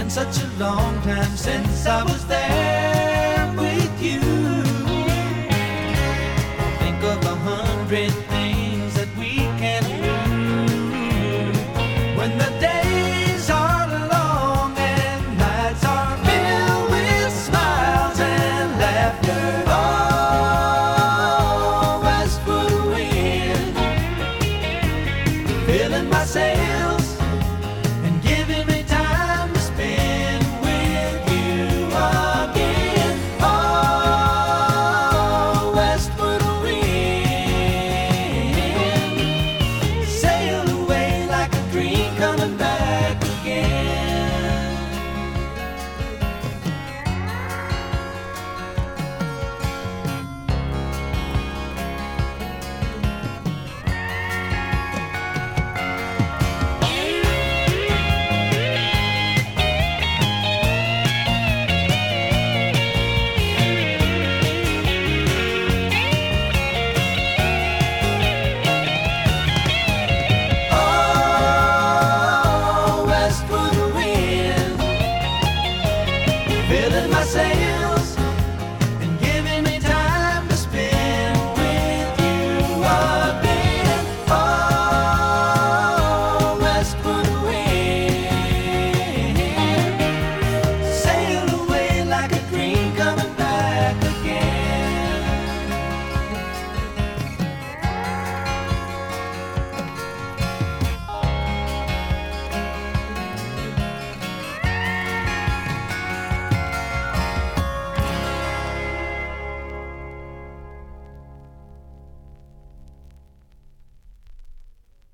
such a long time since I was there with you. Think of 100 things that we can do when the days are long and nights are filled with smiles and laughter. Oh, as for the wind, filling my sails